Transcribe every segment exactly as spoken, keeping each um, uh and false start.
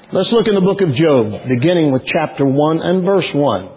Let's look in the book of Job, beginning with chapter one and verse one.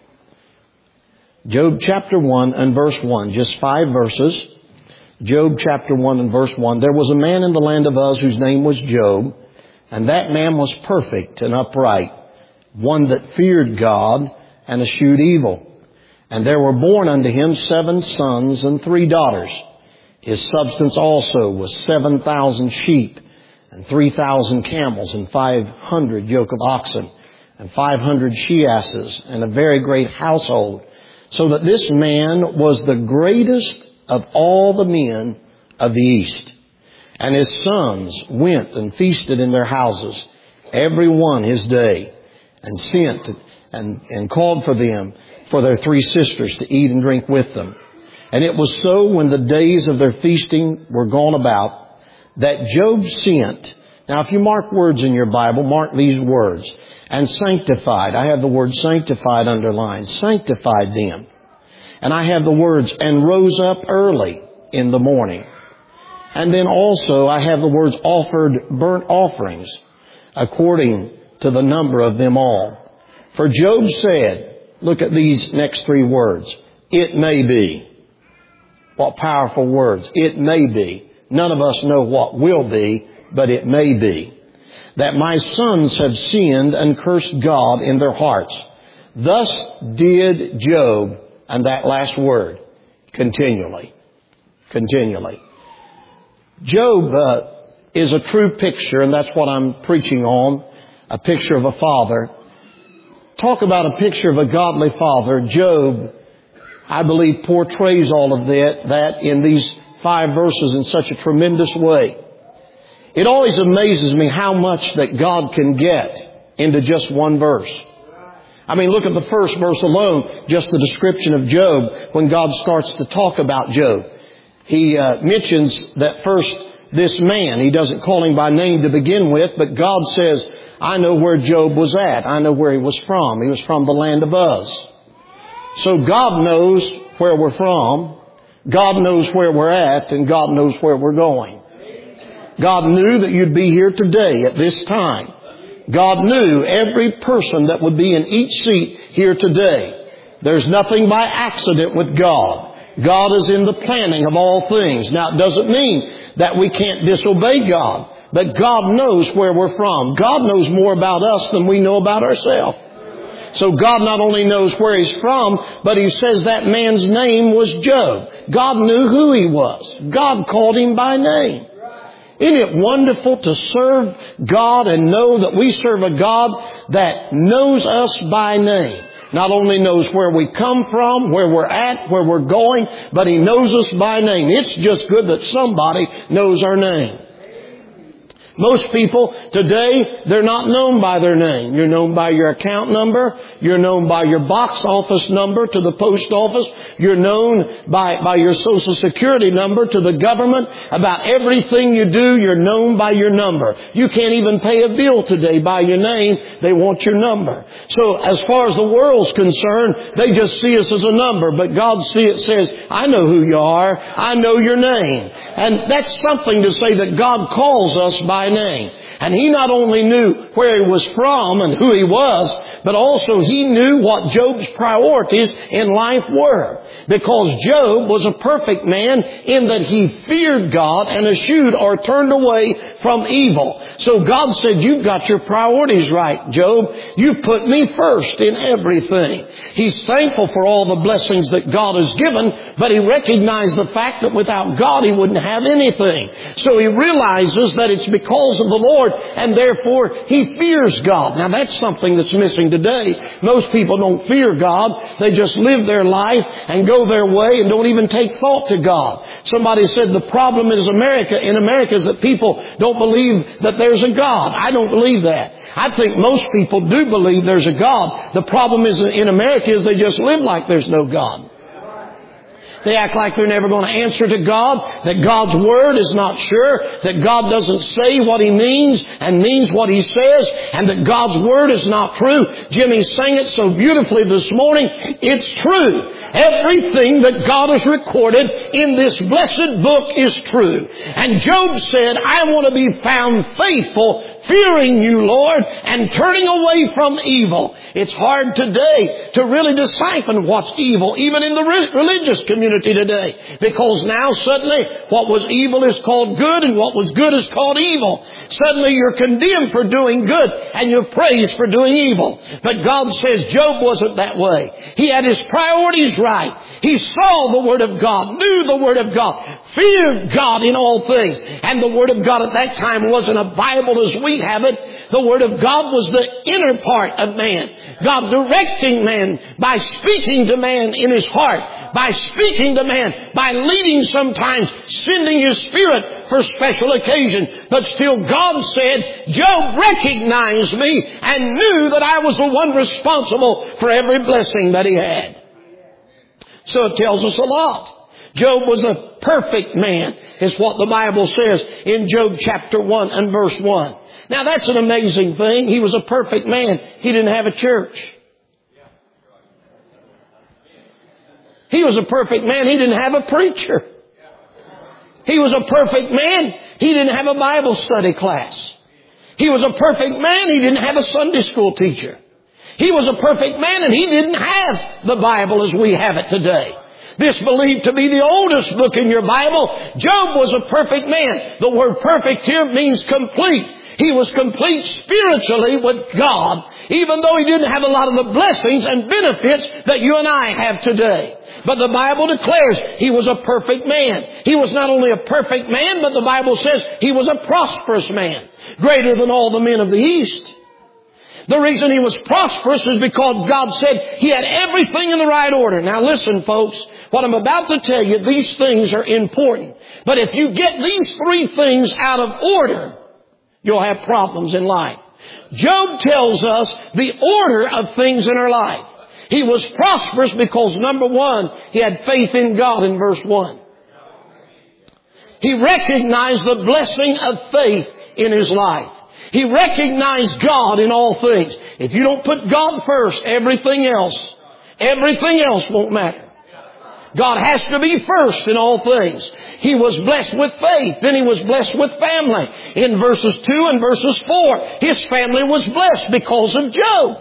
Job chapter one and verse one, just five verses. Job chapter one and verse one. There was a man in the land of Uz whose name was Job, and that man was perfect and upright, one that feared God and eschewed evil. And there were born unto him seven sons and three daughters. His substance also was seven thousand sheep, and three thousand camels, and five hundred yoke of oxen, and five hundred she-asses, and a very great household, so that this man was the greatest of all the men of the east. And his sons went and feasted in their houses, every one his day, and sent and, and called for them, for their three sisters, to eat and drink with them. And it was so, when the days of their feasting were gone about, that Job sent. Now, if you mark words in your Bible, mark these words. And sanctified. I have the word sanctified underlined. Sanctified them. And I have the words, and rose up early in the morning. And then also I have the words, offered burnt offerings, according to the number of them all. For Job said, look at these next three words. It may be. What powerful words. It may be. None of us know what will be, but it may be. That my sons have sinned and cursed God in their hearts. Thus did Job, and that last word, continually. Continually. Job uh, is a true picture, and that's what I'm preaching on. A picture of a father. Talk about a picture of a godly father. Job, I believe, portrays all of that, that in these five verses in such a tremendous way. It always amazes me how much that God can get into just one verse. I mean, look at the first verse alone, just the description of Job, when God starts to talk about Job. He uh, mentions that first, this man. He doesn't call him by name to begin with, but God says, I know where Job was at. I know where he was from. He was from the land of Uz. So God knows where we're from. God knows where we're at, and God knows where we're going. God knew that you'd be here today at this time. God knew every person that would be in each seat here today. There's nothing by accident with God. God is in the planning of all things. Now, it doesn't mean that we can't disobey God, but God knows where we're from. God knows more about us than we know about ourselves. So God not only knows where he's from, but he says that man's name was Job. God knew who he was. God called him by name. Isn't it wonderful to serve God and know that we serve a God that knows us by name? Not only knows where we come from, where we're at, where we're going, but he knows us by name. It's just good that somebody knows our name. Most people today, they're not known by their name. You're known by your account number. You're known by your box office number to the post office. You're known by, by your social security number to the government. About everything you do, you're known by your number. You can't even pay a bill today by your name. They want your number. So as far as the world's concerned, they just see us as a number. But God see it says, I know who you are. I know your name. And that's something to say that God calls us by name. And he not only knew where he was from and who he was, but also he knew what Job's priorities in life were. Because Job was a perfect man in that he feared God and eschewed or turned away from evil. So God said, you've got your priorities right, Job. You've put me first in everything. He's thankful for all the blessings that God has given, but he recognized the fact that without God he wouldn't have anything. So he realizes that it's because of the Lord, and therefore he fears God. Now that's something that's missing today. Most people don't fear God. They just live their life and go their way and don't even take thought to God. Somebody said the problem is America. In America is that people don't believe that there's a God. I don't believe that. I think most people do believe there's a God. The problem is in America is they just live like there's no God. They act like they're never going to answer to God, that God's Word is not sure, that God doesn't say what He means and means what He says, and that God's Word is not true. Jimmy sang it so beautifully this morning. It's true. Everything that God has recorded in this blessed book is true. And Job said, I want to be found faithful fearing you, Lord, and turning away from evil. It's hard today to really decipher what's evil, even in the re- religious community today. Because now suddenly what was evil is called good and what was good is called evil. Suddenly you're condemned for doing good and you're praised for doing evil. But God says Job wasn't that way. He had his priorities right. He saw the Word of God, knew the Word of God, feared God in all things. And the Word of God at that time wasn't a Bible as we have it. The Word of God was the inner part of man. God directing man by speaking to man in his heart, by speaking to man, by leading sometimes, sending His Spirit for special occasion. But still God said, Job recognized me and knew that I was the one responsible for every blessing that he had. So it tells us a lot. Job was a perfect man, is what the Bible says in Job chapter one and verse one. Now that's an amazing thing. He was a perfect man. He didn't have a church. He was a perfect man. He didn't have a preacher. He was a perfect man. He didn't have a Bible study class. He was a perfect man. He didn't have a Sunday school teacher. He was a perfect man and he didn't have the Bible as we have it today. This believed to be the oldest book in your Bible. Job was a perfect man. The word perfect here means complete. He was complete spiritually with God, even though he didn't have a lot of the blessings and benefits that you and I have today. But the Bible declares he was a perfect man. He was not only a perfect man, but the Bible says he was a prosperous man, greater than all the men of the East. The reason he was prosperous is because God said he had everything in the right order. Now listen, folks, what I'm about to tell you, these things are important. But if you get these three things out of order, you'll have problems in life. Job tells us the order of things in our life. He was prosperous because, number one, he had faith in God in verse one. He recognized the blessing of faith in his life. He recognized God in all things. If you don't put God first, everything else, everything else won't matter. God has to be first in all things. He was blessed with faith. Then he was blessed with family. In verses two and verses four, his family was blessed because of Job.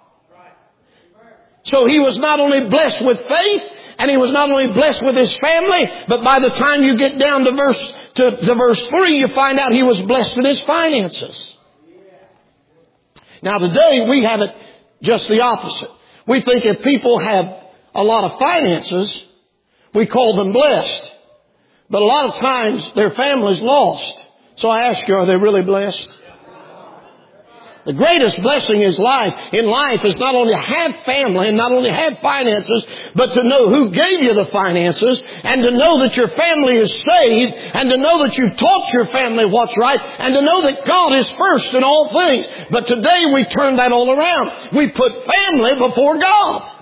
So he was not only blessed with faith, and he was not only blessed with his family, but by the time you get down to verse to, to verse three, you find out he was blessed in his finances. Now today we have it just the opposite. We think if people have a lot of finances, we call them blessed. But a lot of times their family's lost. So I ask you, are they really blessed? The greatest blessing is life. In life is not only to have family and not only have finances, but to know who gave you the finances and to know that your family is saved and to know that you've taught your family what's right and to know that God is first in all things. But today we turn that all around. We put family before God.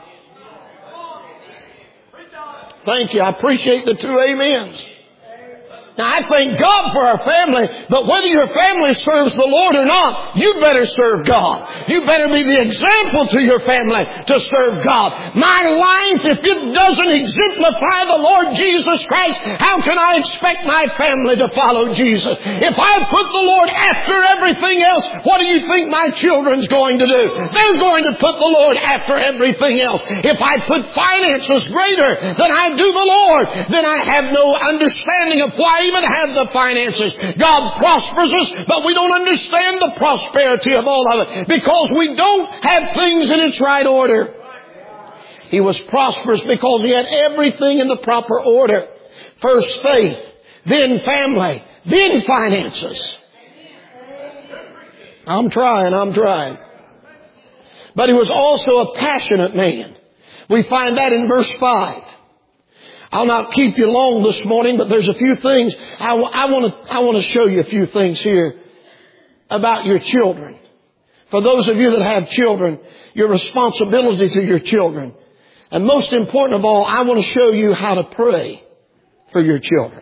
Thank you. I appreciate the two amens. Now, I thank God for our family, but whether your family serves the Lord or not, you better serve God. You better be the example to your family to serve God. My life, if it doesn't exemplify the Lord Jesus Christ, how can I expect my family to follow Jesus? If I put the Lord after everything else, what do you think my children's going to do? They're going to put the Lord after everything else. If I put finances greater than I do the Lord, then I have no understanding of why even have the finances. God prospers us, but we don't understand the prosperity of all of it because we don't have things in its right order. He was prosperous because he had everything in the proper order. First faith, then family, then finances. I'm trying, I'm trying. But he was also a passionate man. We find that in verse five. I'll not keep you long this morning, but there's a few things. I, I want to, I want to show you a few things here about your children. For those of you that have children, your responsibility to your children. And most important of all, I want to show you how to pray for your children.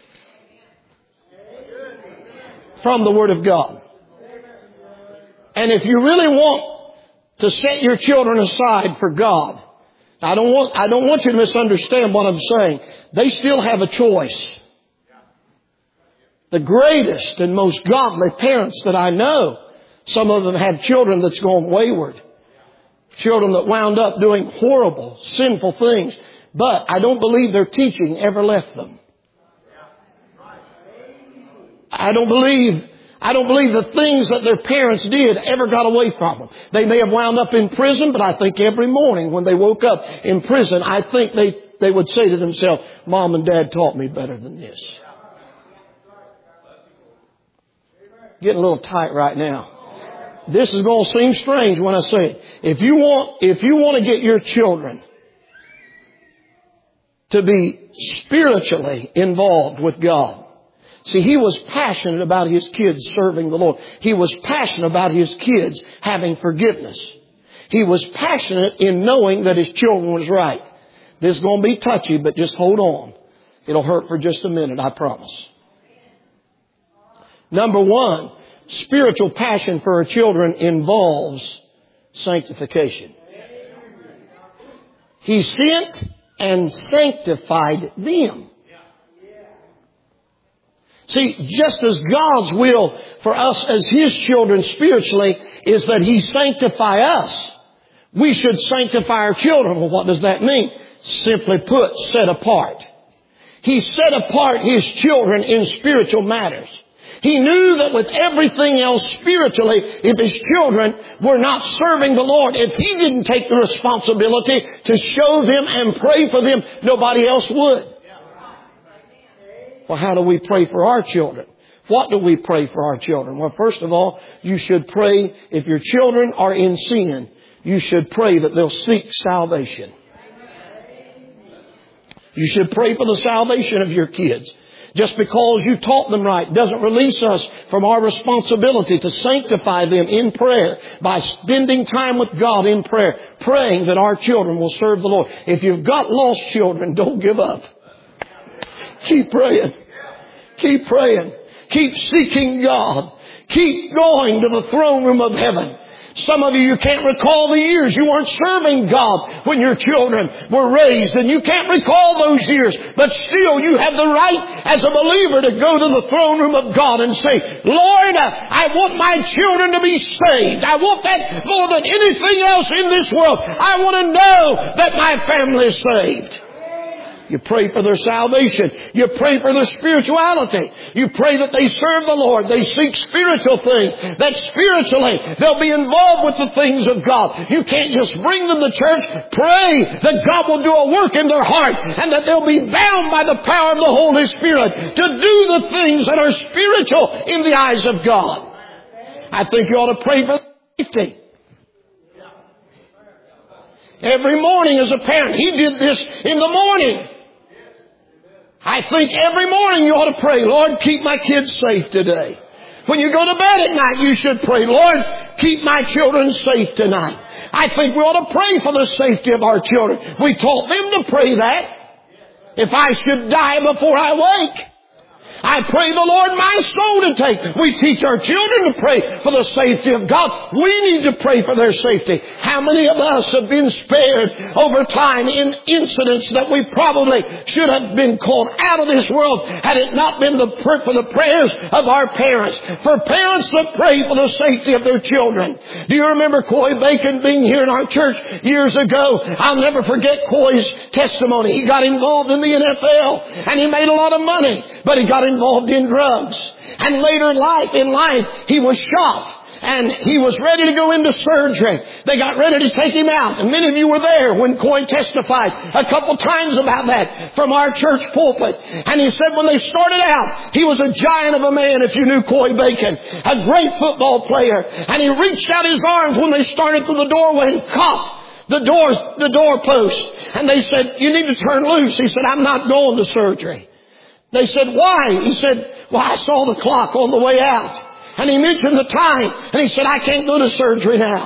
From the Word of God. And if you really want to set your children aside for God, I don't want, I don't want you to misunderstand what I'm saying. They still have a choice. The greatest and most godly parents that I know. Some of them have children that's gone wayward. Children that wound up doing horrible, sinful things. But I don't believe their teaching ever left them. I don't believe, I don't believe the things that their parents did ever got away from them. They may have wound up in prison, but I think every morning when they woke up in prison, I think they, they would say to themselves, Mom and Dad taught me better than this. Getting a little tight right now. This is going to seem strange when I say it. If you want, if you want to get your children to be spiritually involved with God. See, he was passionate about his kids serving the Lord. He was passionate about his kids having forgiveness. He was passionate in knowing that his children was right. This is going to be touchy, but just hold on. It'll hurt for just a minute, I promise. Number one, spiritual passion for our children involves sanctification. He sent and sanctified them. See, just as God's will for us as His children spiritually is that He sanctify us, we should sanctify our children. Well, what does that mean? Simply put, set apart. He set apart His children in spiritual matters. He knew that with everything else spiritually, if His children were not serving the Lord, if He didn't take the responsibility to show them and pray for them, nobody else would. Well, how do we pray for our children? What do we pray for our children? Well, first of all, you should pray, if your children are in sin, you should pray that they'll seek salvation. You should pray for the salvation of your kids. Just because you taught them right doesn't release us from our responsibility to sanctify them in prayer by spending time with God in prayer, praying that our children will serve the Lord. If you've got lost children, don't give up. Keep praying. Keep praying. Keep seeking God. Keep going to the throne room of heaven. Some of you, you can't recall the years you weren't serving God when your children were raised. And you can't recall those years. But still, you have the right as a believer to go to the throne room of God and say, Lord, I want my children to be saved. I want that more than anything else in this world. I want to know that my family is saved. You pray for their salvation. You pray for their spirituality. You pray that they serve the Lord. They seek spiritual things. That spiritually they'll be involved with the things of God. You can't just bring them to church. Pray that God will do a work in their heart and that they'll be bound by the power of the Holy Spirit to do the things that are spiritual in the eyes of God. I think you ought to pray for safety. Every morning as a parent, he did this in the morning. I think every morning you ought to pray, Lord, keep my kids safe today. When you go to bed at night, you should pray, Lord, keep my children safe tonight. I think we ought to pray for the safety of our children. We taught them to pray that. If I should die before I wake, I pray the Lord my soul to take. We teach our children to pray for the safety of God. We need to pray for their safety. How many of us have been spared over time in incidents that we probably should have been called out of this world had it not been the, for the prayers of our parents. For parents that pray for the safety of their children. Do you remember Coy Bacon being here in our church years ago? I'll never forget Coy's testimony. He got involved in the N F L and he made a lot of money, but he got involved in drugs. And later in life, in life, he was shot. And he was ready to go into surgery. They got ready to take him out. And many of you were there when Coy testified a couple times about that from our church pulpit. And he said when they started out, he was a giant of a man, if you knew Coy Bacon. A great football player. And he reached out his arms when they started through the doorway and caught the doors, the doorpost. And they said, you need to turn loose. He said, I'm not going to surgery. They said, why? He said, well, I saw the clock on the way out. And he mentioned the time. And he said, I can't go to surgery now.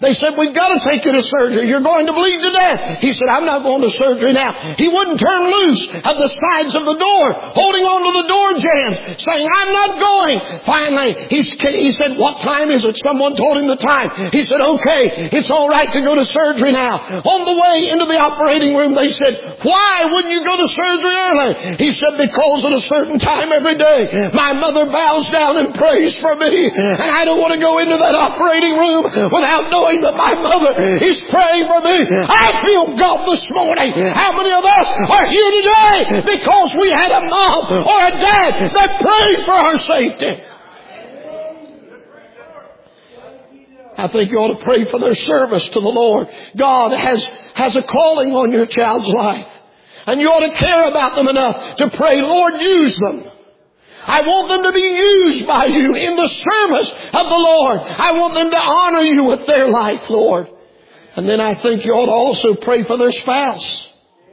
They said, we've got to take you to surgery. You're going to bleed to death. He said, I'm not going to surgery now. He wouldn't turn loose of the sides of the door, holding on to the door jamb, saying, I'm not going. Finally, he, he said, what time is it? Someone told him the time. He said, okay, it's all right to go to surgery now. On the way into the operating room, they said, why wouldn't you go to surgery early? He said, because at a certain time every day, my mother bows down and prays for me. And I don't want to go into that operating room without knowing that my mother is praying for me. I feel God this morning. How many of us are here today because we had a mom or a dad that prayed for our safety? I think you ought to pray for their service to the Lord. God has, has a calling on your child's life. And you ought to care about them enough to pray, Lord, use them. I want them to be used by you in the service of the Lord. I want them to honor you with their life, Lord. And then I think you ought to also pray for their spouse.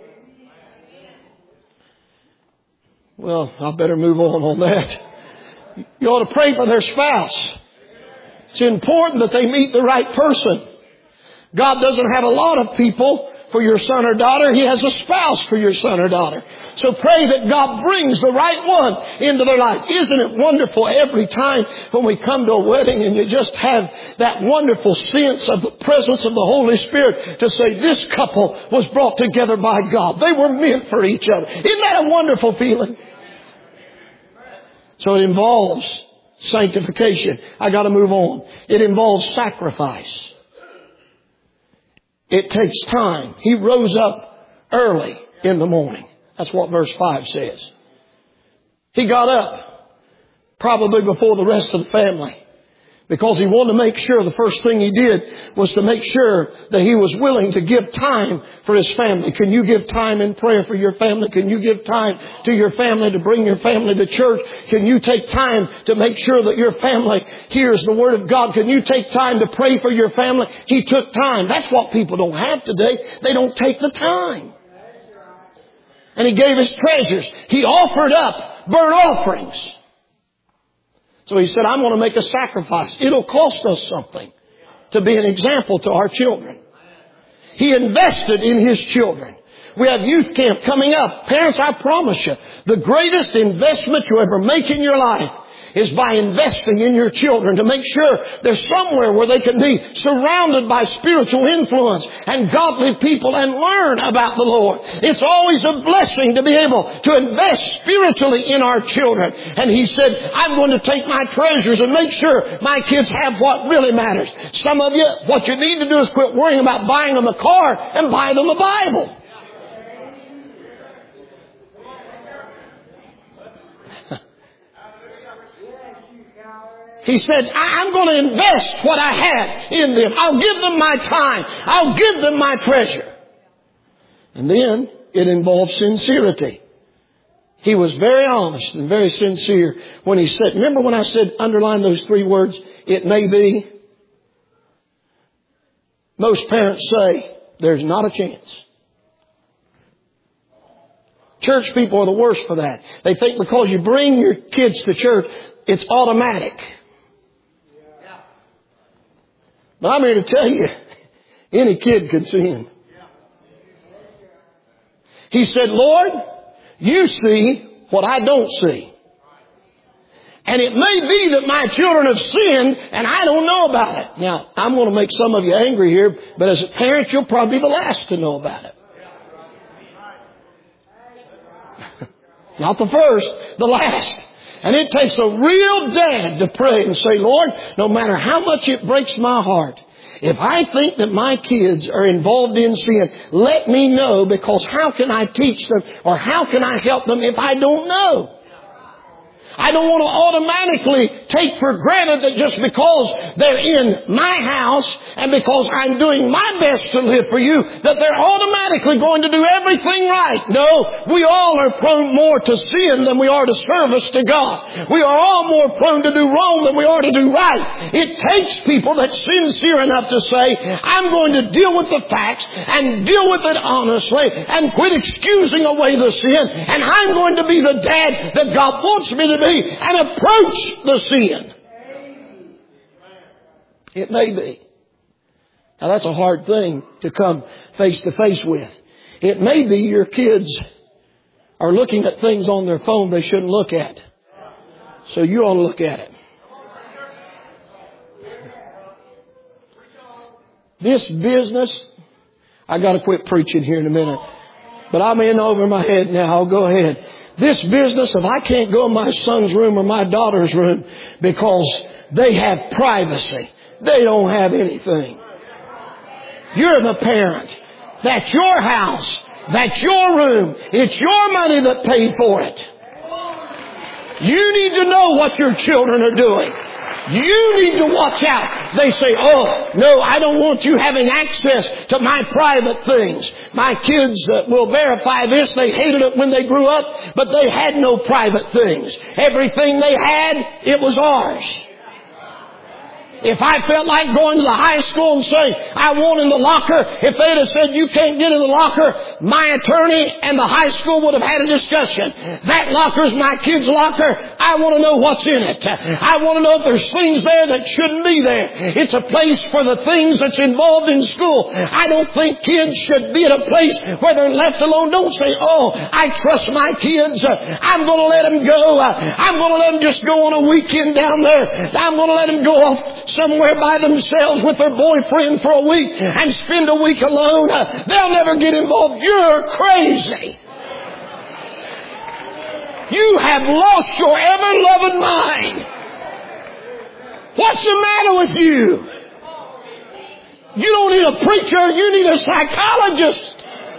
Well, I better move on on that. You ought to pray for their spouse. It's important that they meet the right person. God doesn't have a lot of people for your son or daughter. He has a spouse for your son or daughter. So pray that God brings the right one into their life. Isn't it wonderful every time when we come to a wedding and you just have that wonderful sense of the presence of the Holy Spirit to say this couple was brought together by God. They were meant for each other. Isn't that a wonderful feeling? So it involves sanctification. I got to move on. It involves sacrifice. It takes time. He rose up early in the morning. That's what verse five says. He got up probably before the rest of the family because he wanted to make sure the first thing he did was to make sure that he was willing to give time for his family. Can you give time in prayer for your family? Can you give time to your family to bring your family to church? Can you take time to make sure that your family hears the Word of God? Can you take time to pray for your family? He took time. That's what people don't have today. They don't take the time. And he gave his treasures. He offered up burnt offerings. So he said, I'm going to make a sacrifice. It'll cost us something to be an example to our children. He invested in his children. We have youth camp coming up. Parents, I promise you, the greatest investment you ever make in your life is by investing in your children to make sure they're somewhere where they can be surrounded by spiritual influence and godly people and learn about the Lord. It's always a blessing to be able to invest spiritually in our children. And he said, I'm going to take my treasures and make sure my kids have what really matters. Some of you, what you need to do is quit worrying about buying them a car and buy them a Bible. He said, I'm going to invest what I have in them. I'll give them my time. I'll give them my treasure. And then it involves sincerity. He was very honest and very sincere when he said, remember when I said underline those three words, it may be? Most parents say, there's not a chance. Church people are the worst for that. They think because you bring your kids to church, it's automatic. But I'm here to tell you, any kid can sin. He said, Lord, you see what I don't see. And it may be that my children have sinned and I don't know about it. Now, I'm going to make some of you angry here, but as a parent, you'll probably be the last to know about it. Not the first, the last. And it takes a real dad to pray and say, Lord, no matter how much it breaks my heart, if I think that my kids are involved in sin, let me know, because how can I teach them or how can I help them if I don't know? I don't want to automatically take for granted that just because they're in my house and because I'm doing my best to live for you, that they're automatically going to do everything right. No, we all are prone more to sin than we are to service to God. We are all more prone to do wrong than we are to do right. It takes people that's sincere enough to say, I'm going to deal with the facts and deal with it honestly and quit excusing away the sin. And I'm going to be the dad that God wants me to be and approach the sin. It may be. Now that's a hard thing to come face to face with. It may be your kids are looking at things on their phone they shouldn't look at. So you ought to look at it. This business, I got to quit preaching here in a minute. But I'm in over my head now. I'll go ahead. This business, if I can't go in my son's room or my daughter's room because they have privacy, they don't have anything. You're the parent. That's your house. That's your room. It's your money that paid for it. You need to know what your children are doing. You need to watch out. They say, oh, no, I don't want you having access to my private things. My kids uh, will verify this. They hated it when they grew up, but they had no private things. Everything they had, it was ours. If I felt like going to the high school and saying, I want in the locker, if they'd have said, you can't get in the locker, my attorney and the high school would have had a discussion. That locker's my kid's locker. I want to know what's in it. I want to know if there's things there that shouldn't be there. It's a place for the things that's involved in school. I don't think kids should be at a place where they're left alone. Don't say, oh, I trust my kids. I'm going to let them go. I'm going to let them just go on a weekend down there. I'm going to let them go off somewhere by themselves with their boyfriend for a week and spend a week alone. Uh, they'll never get involved. You're crazy. You have lost your ever-loving mind. What's the matter with you? You don't need a preacher. You need a psychologist.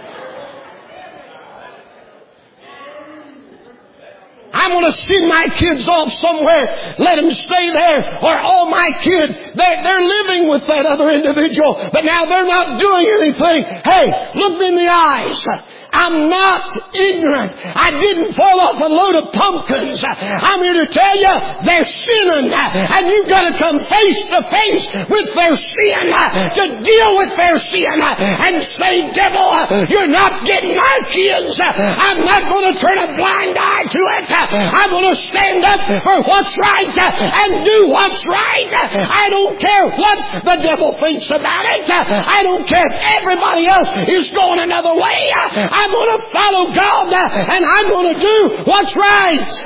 I'm going to send my kids off somewhere. Let them stay there. Or all my kids, they're, they're living with that other individual. But now they're not doing anything. Hey, look me in the eyes. I'm not ignorant. I didn't fall off a load of pumpkins. I'm here to tell you they're sinning. And you've got to come face to face with their sin to deal with their sin and say, devil, you're not getting my kids. I'm not going to turn a blind eye to it. I'm going to stand up for what's right and do what's right. I don't care what the devil thinks about it. I don't care if everybody else is going another way. I'm going to follow God and I'm going to do what's right.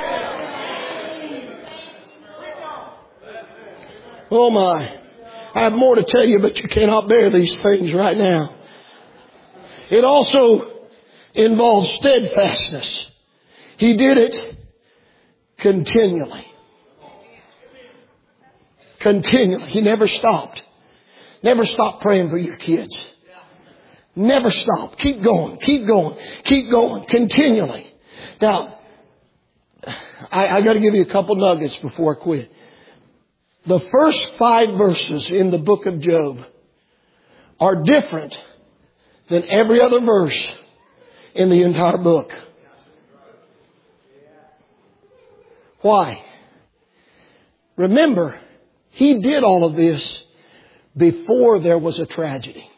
Oh my. I have more to tell you, but you cannot bear these things right now. It also involves steadfastness. He did it continually. Continually. He never stopped. Never stopped praying for your kids. Never stop. Keep going. Keep going. Keep going. Continually. Now, I, I got to give you a couple nuggets before I quit. The first five verses in the book of Job are different than every other verse in the entire book. Why? Remember, he did all of this before there was a tragedy.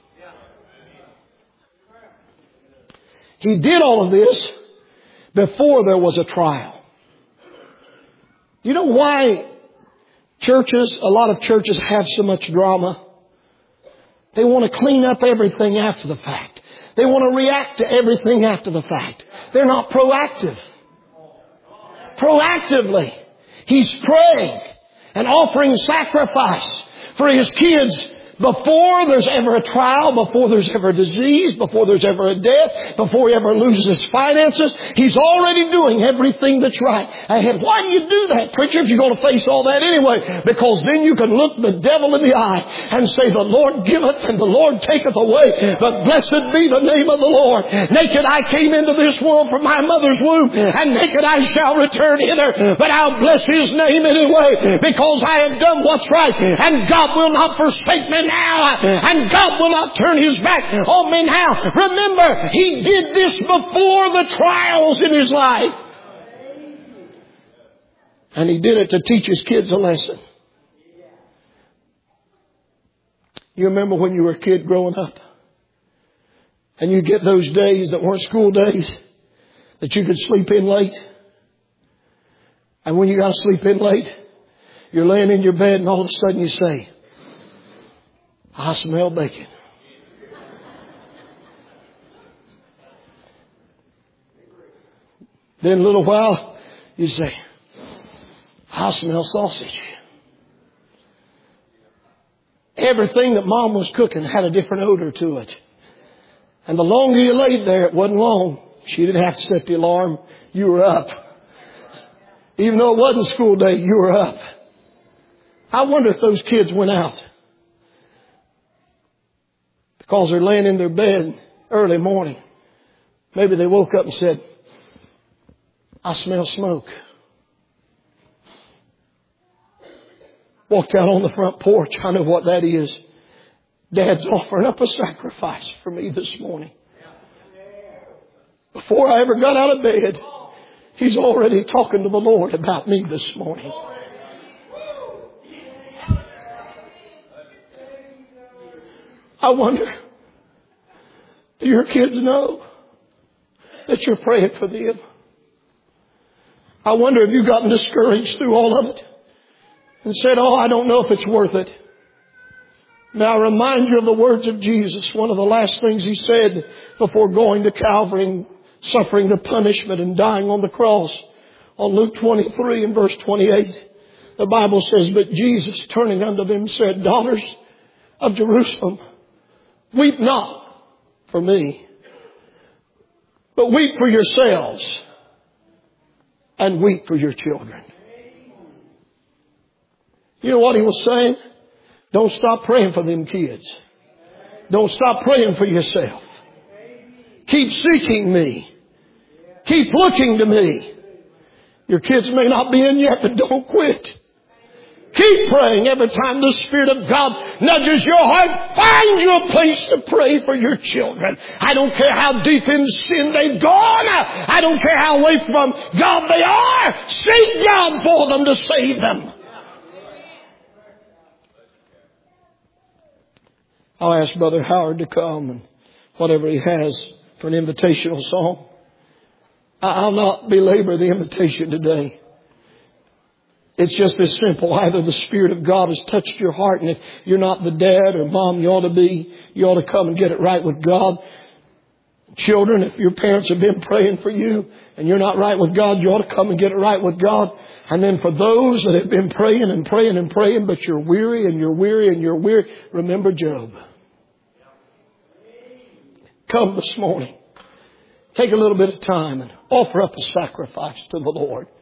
He did all of this before there was a trial. You know why churches, a lot of churches have so much drama? They want to clean up everything after the fact. They want to react to everything after the fact. They're not proactive. Proactively, he's praying and offering sacrifice for his kids before there's ever a trial, before there's ever a disease, before there's ever a death, before he ever loses his finances. He's already doing everything that's right ahead. Why do you do that, preacher, if you're going to face all that anyway? Because then you can look the devil in the eye and say, the Lord giveth and the Lord taketh away. But blessed be the name of the Lord. Naked I came into this world from my mother's womb, and naked I shall return hither. But I'll bless his name anyway, because I have done what's right. And God will not forsake me now, and God will not turn his back on me now. Remember, he did this before the trials in his life. And he did it to teach his kids a lesson. You remember when you were a kid growing up, and you get those days that weren't school days, that you could sleep in late. And when you got to sleep in late, you're laying in your bed and all of a sudden you say, I smell bacon. Then a little while, you say, I smell sausage. Everything that Mom was cooking had a different odor to it. And the longer you laid there, it wasn't long. She didn't have to set the alarm. You were up. Even though it wasn't school day, you were up. I wonder if those kids went out because they're laying in their bed early morning. Maybe they woke up and said, I smell smoke. Walked out on the front porch. I know what that is. Dad's offering up a sacrifice for me this morning. Before I ever got out of bed, he's already talking to the Lord about me this morning. I wonder, do your kids know that you're praying for them? I wonder if you've gotten discouraged through all of it and said, oh, I don't know if it's worth it. May I remind you of the words of Jesus. One of the last things He said before going to Calvary and suffering the punishment and dying on the cross. On Luke twenty-three and verse twenty-eight, the Bible says, but Jesus turning unto them said, daughters of Jerusalem, weep not for me, but weep for yourselves and weep for your children. You know what He was saying? Don't stop praying for them kids. Don't stop praying for yourself. Keep seeking me. Keep looking to me. Your kids may not be in yet, but don't quit. Keep praying. Every time the Spirit of God nudges your heart, find you a place to pray for your children. I don't care how deep in sin they've gone. I don't care how away from God they are. Seek God for them to save them. I'll ask Brother Howard to come and whatever he has for an invitational song. I'll not belabor the invitation today. It's just as simple. Either the Spirit of God has touched your heart, and if you're not the dad or mom you ought to be, you ought to come and get it right with God. Children, if your parents have been praying for you and you're not right with God, you ought to come and get it right with God. And then for those that have been praying and praying and praying, but you're weary and you're weary and you're weary, remember Job. Come this morning. Take a little bit of time and offer up a sacrifice to the Lord.